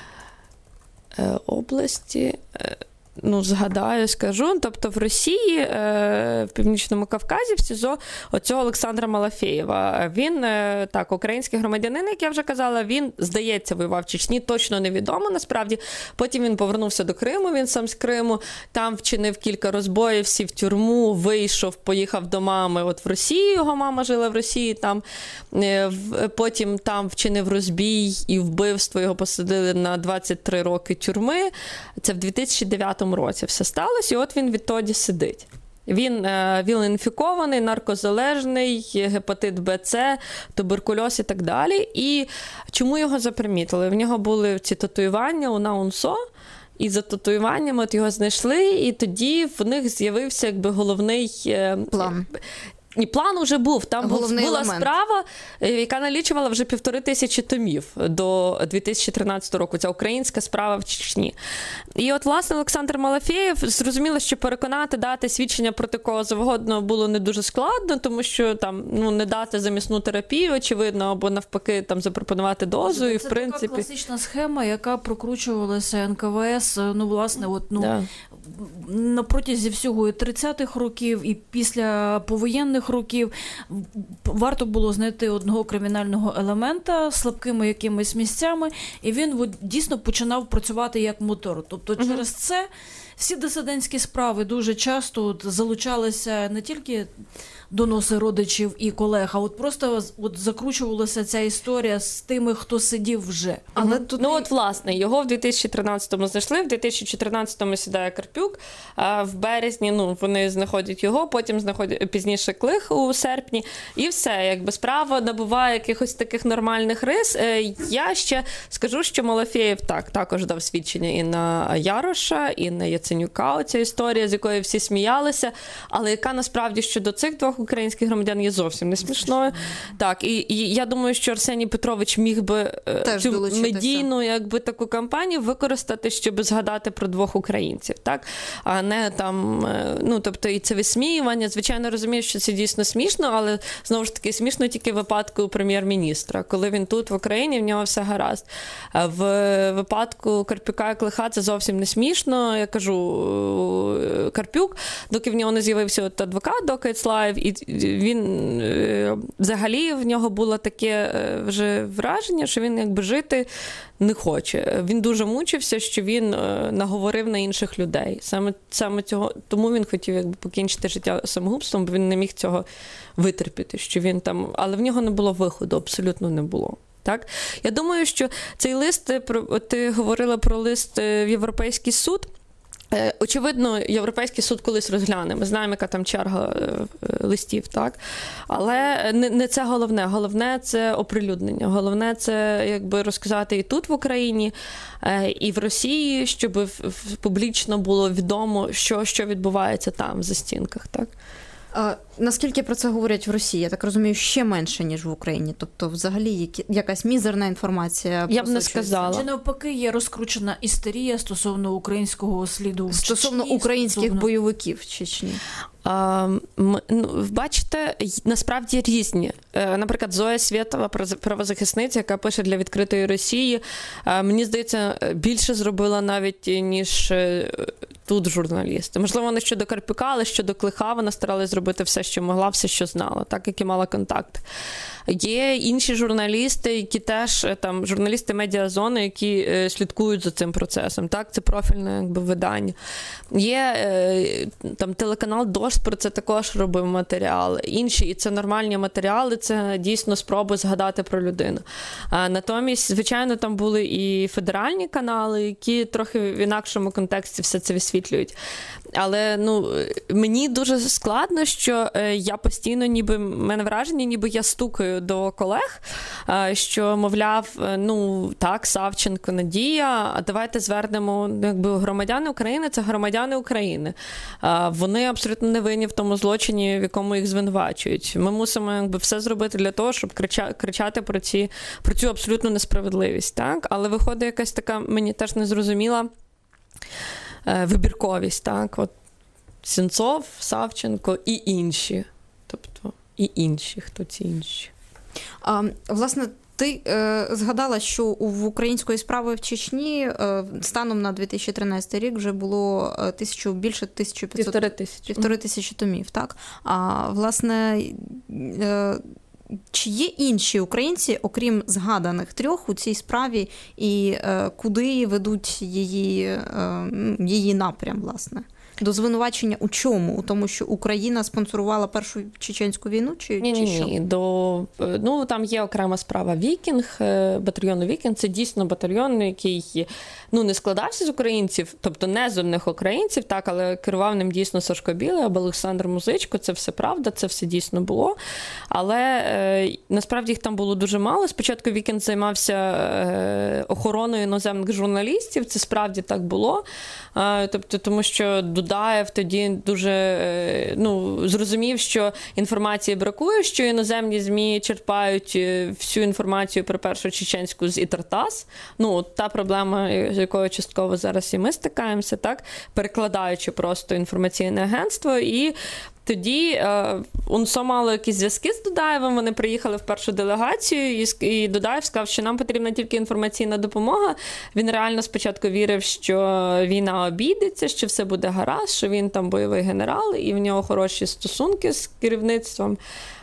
області, ну, згадаю, скажу, тобто в Росії, в Північному Кавказі, в СІЗО оцього Олександра Малафєєва. Він, так, український громадянин, як я вже казала, він, здається, воював в Чечні, точно невідомо, насправді. Потім він повернувся до Криму, він сам з Криму, там вчинив кілька розбоїв, сів в тюрму, вийшов, поїхав до мами, от в Росію, його мама жила в Росії, там, потім там вчинив розбій і вбивство, його посадили на двадцять три роки тюрми. Це в дві тисячі дев'ятому році все сталося, і от він відтоді сидить. Він, він інфікований, наркозалежний, гепатит Б, С, туберкульоз і так далі. І чому його запримітили? В нього були ці татуювання уна-унсо, і за татуюваннями от його знайшли, і тоді в них з'явився якби головний план. І план вже був. Там Головний була елемент. справа, яка налічувала вже півтори тисячі томів до дві тисячі тринадцятого року. Ця українська справа в Чечні. І от, власне, Олександр Малафєєв, зрозуміло, що переконати, дати свідчення проти кого завгодно було не дуже складно, тому що там, ну, не дати замісну терапію, очевидно, або навпаки там запропонувати дозу. Це і, в принципі... така класична схема, яка прокручувалася ен ка ве ес, ну, власне, от, ну, Да. на протязі всього і тридцятих років, і після повоєнних років варто було знайти одного кримінального елемента з слабкими якимись місцями, і він от, дійсно починав працювати як мотор. Тобто через це всі дисидентські справи дуже часто от, залучалися не тільки доноси родичів і колег, а от просто от закручувалася ця історія з тими, хто сидів вже. Але тут Ну от, власне, його в дві тисячі тринадцятому знайшли, в дві тисячі чотирнадцятому сідає Карпюк, а в березні, ну, вони знаходять його, потім знаходять пізніше Клих у серпні, і все, якби справа набуває якихось таких нормальних рис. Е, Я ще скажу, що Малафєєв так, також дав свідчення і на Яроша, і на Яценюка, оця історія, з якої всі сміялися, але яка насправді щодо цих двох українських громадян є зовсім не смішною. Так, і, і я думаю, що Арсеній Петрович міг би е, Теж цю долучитися. медійну якби таку кампанію використати, щоб згадати про двох українців, так? А не там, е, ну, тобто і це висміювання. Звичайно, розумію, що це дійсно смішно, але знову ж таки смішно тільки в випадку прем'єр-міністра. Коли він тут в Україні, в нього все гаразд. А в випадку Карпюка і Клиха це зовсім не смішно. Я кажу, Карпюк, доки в нього не з'явився от адвокат Decades Live, і він е, взагалі в нього було таке е, вже враження, що він якби жити не хоче. Він дуже мучився, що він е, наговорив на інших людей. Саме, саме цього, тому він хотів якби покінчити життя самогубством, бо він не міг цього витерпіти, що він там, але в нього не було виходу, абсолютно не було. Так? Я думаю, що цей лист, ти говорила про лист в Європейський суд. Очевидно, Європейський суд колись розгляне. Ми знаємо, яка там черга листів, так? Але не, не це головне. Головне – це оприлюднення. Головне – це якби розказати і тут в Україні, і в Росії, щоб публічно було відомо, що, що відбувається там, в застінках, так? А, наскільки про це говорять в Росії? Я так розумію, ще менше, ніж в Україні. Тобто, взагалі, які, якась мізерна інформація Я б не просочується? сказала. Чи навпаки є розкручена істерія стосовно українського сліду в Стосовно Чечні, українських стосовно... бойовиків в Чечні. А, м, ну, бачите, й- насправді різні. Е, Наприклад, Зоя Свєтова, право- правозахисниця, яка пише для «Відкритої Росії», е, мені здається, більше зробила навіть, ніж е, тут журналісти. Можливо, не щодо Карпюка, але щодо Клиха вона старалась зробити все, що могла, все, що знала, так, як і мала контакт. Є інші журналісти, які теж, е, там, журналісти медіазони, які е, слідкують за цим процесом, так, це профільне, якби, видання. Є е, там телеканал «Дождь» про це також робив матеріал. Інші, і це нормальні матеріали, це дійсно спроби згадати про людину. А натомість, звичайно, там були і федеральні канали, які трохи в інакшому контексті все це висвітлюють. Але, ну, мені дуже складно, що е, я постійно, ніби, в мене враження, ніби я стукаю до колег, е, що, мовляв, е, ну, так, Савченко, Надія, а давайте звернемо, якби, громадяни України – це громадяни України. Е, вони абсолютно не винні в тому злочині, в якому їх звинувачують. Ми мусимо, якби, все зробити для того, щоб крича, кричати про, ці, про цю абсолютну несправедливість, так? Але виходить якась така, мені теж незрозуміла вибірковість, так, от Сенцов, Савченко і інші. Тобто, і інші, хто ці інші. А, власне, ти е, згадала, що в української справи в Чечні е, станом на дві тисячі тринадцятий рік вже було е, тисячу, більше тисяча п'ятсот, Півтори тисячі. півтори тисячі томів, так? А, власне, е, чи є інші українці, окрім згаданих трьох, у цій справі, і е, куди ведуть її, е, її напрям, власне? До звинувачення у чому? У тому, що Україна спонсорувала Першу чеченську війну? Чи, ні, чи ні, що? ні. До, ну, там є окрема справа «Вікінг», батальйону «Вікінг». Це дійсно батальйон, який, ну, не складався з українців, тобто не з одних українців, так, але керував ним дійсно Сашко Білий або Олександр Музичко. Це все правда, це все дійсно було. Але е, насправді їх там було дуже мало. Спочатку «Вікінг» займався е, охороною іноземних журналістів. Це справді так було. Е, тобто, тому що Дудаєв тоді дуже, ну, зрозумів, що інформації бракує, що іноземні ЗМІ черпають всю інформацію про Першу чеченську з ІТРТАСС. Ну, та проблема, з якою частково зараз і ми стикаємося, так, перекладаючи просто інформаційне агентство. І тоді е, УНСО мало якісь зв'язки з Дудаєвим, вони приїхали в першу делегацію, і, і Дудаєв сказав, що нам потрібна тільки інформаційна допомога. Він реально спочатку вірив, що війна обійдеться, що все буде гаразд, що він там бойовий генерал, і в нього хороші стосунки з керівництвом.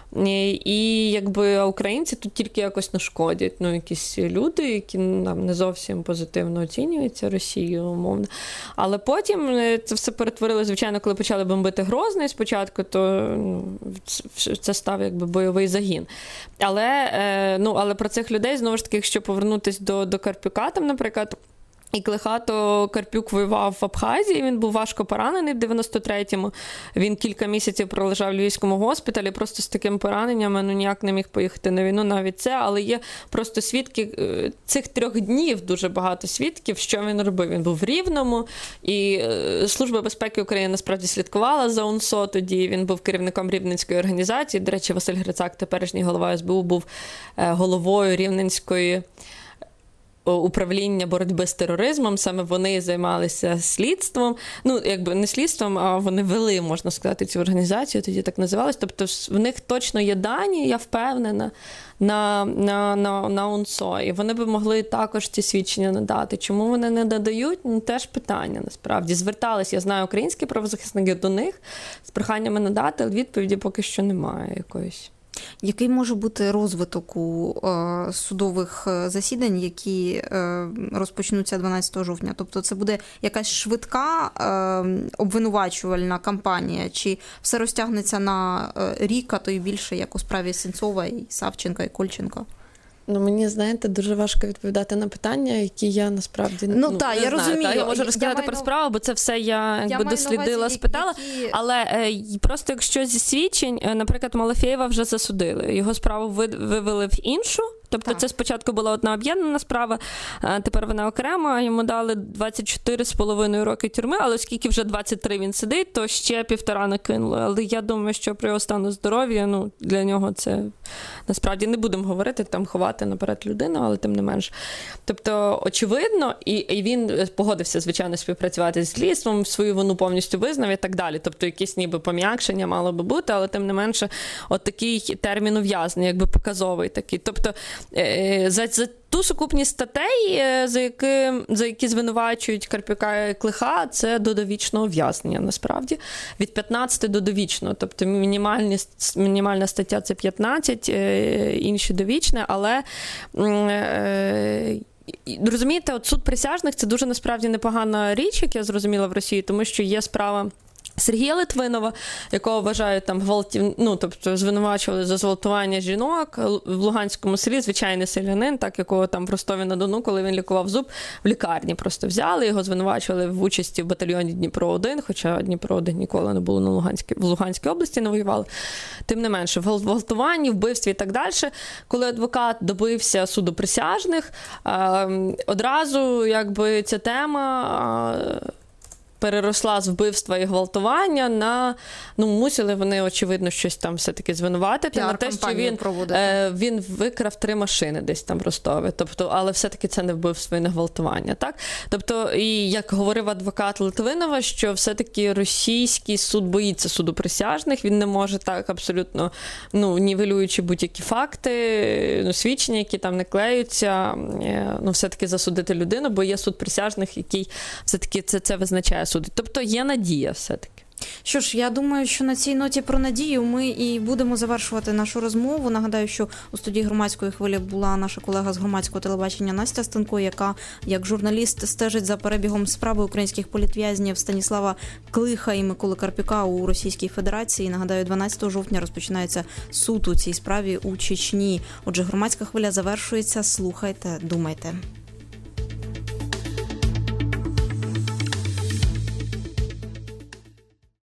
І, і якби а українці тут тільки якось нашкодять. Ну, якісь люди, які нам не зовсім позитивно оцінюються Росією, умовно. Але потім це все перетворилося, звичайно, коли почали бомбити Грозний спочатку, то ну, це став якби бойовий загін. Але, ну, але про цих людей, знову ж таки, якщо повернутися до, до Карпюка, там, наприклад, і Клиха, то Карпюк воював в Абхазії, він був важко поранений в дев'яносто третьому. Він кілька місяців пролежав в Львівському госпіталі, просто з такими пораненнями, ну ніяк не міг поїхати на війну, навіть це, але є просто свідки цих трьох днів, дуже багато свідків, що він робив. Він був в Рівному, і Служба безпеки України насправді слідкувала за УНСО тоді, він був керівником Рівненської організації. До речі, Василь Грицак, теперішній голова ес бе у, був головою Рівненської управління боротьби з тероризмом, саме вони займалися слідством, ну, якби не слідством, а вони вели, можна сказати, цю організацію, тоді так називалось. Тобто в них точно є дані, я впевнена, на, на, на, на УНСО, і вони б могли також ці свідчення надати. Чому вони не надають? Ну, теж питання, насправді. Звертались, я знаю, українські правозахисники до них з проханнями надати, але відповіді поки що немає якоїсь. Який може бути розвиток у е, судових засідань, які е, розпочнуться дванадцятого жовтня? Тобто це буде якась швидка е, обвинувачувальна кампанія, чи все розтягнеться на е, рік, а то й більше, як у справі Сенцова, і Савченка, і Кольченка? Ну, мені, знаєте, дуже важко відповідати на питання, які я насправді ну, ну, та, не я знаю. розумію. Та, я можу розказати я про маю... справу, бо це все я, якби, я дослідила, увазі, спитала. які... Але е, просто якщо зі свідчень, наприклад, Малафєєва вже засудили. Його справу вивели в іншу. Тобто так. Це спочатку була одна об'єднана справа, а тепер вона окрема, йому дали двадцять чотири з половиною роки тюрми, але оскільки вже двадцять три він сидить, то ще півтора накинули. Але я думаю, що при його стану здоров'я, ну, для нього це насправді не будемо говорити, там ховати наперед людину, але тим не менш. Тобто, очевидно, і, і він погодився, звичайно, співпрацювати з слідством, свою вину повністю визнав і так далі. Тобто, якісь ніби пом'якшення мало би бути, але тим не менше, от такий термін ув'язнення, якби показовий такий. Тобто, За, за ту сукупність статей, за які, за які звинувачують Карпюка і Клиха, це до довічного ув'язнення, насправді. Від п'ятнадцяти до довічного. Тобто мінімальні, мінімальна стаття – це п'ятнадцять, інші – довічне, але... Розумієте, от суд присяжних – це дуже, насправді, непогана річ, як я зрозуміла в Росії, тому що є справа Сергія Литвинова, якого вважають там гвалтів, ну, тобто звинувачували за зґвалтування жінок в Луганському селі, звичайний селянин, так, якого там в Ростові-на-Дону, коли він лікував зуб, в лікарні просто взяли, його звинувачували в участі в батальйоні Дніпро один, хоча Дніпро один ніколи не було на Луганській, в Луганській області, не воювали. Тим не менше, в гвалтуванні, вбивстві і так далі. Коли адвокат добився суду присяжних, одразу, якби, ця тема переросла з вбивства і гвалтування на, ну, мусили вони, очевидно, щось там все-таки звинуватити на те, що він, е, він викрав три машини десь там в Ростові. Тобто, але все-таки це не вбивство і не гвалтування, так? Тобто, і як говорив адвокат Литвинова, що все-таки російський суд боїться суду присяжних, він не може так абсолютно, ну, нівелюючи будь-які факти, ну, свідчення, які там не клеються, ну, все-таки засудити людину, бо є суд присяжних, який все-таки це, це визначає судить. Тобто є надія все-таки. Що ж, я думаю, що на цій ноті про надію ми і будемо завершувати нашу розмову. Нагадаю, що у студії Громадської хвилі була наша колега з громадського телебачення Настя Станко, яка як журналіст стежить за перебігом справи українських політв'язнів Станіслава Клиха і Миколи Карпюка у Російській Федерації. Нагадаю, дванадцятого жовтня розпочинається суд у цій справі у Чечні. Отже, Громадська хвиля завершується. Слухайте, думайте.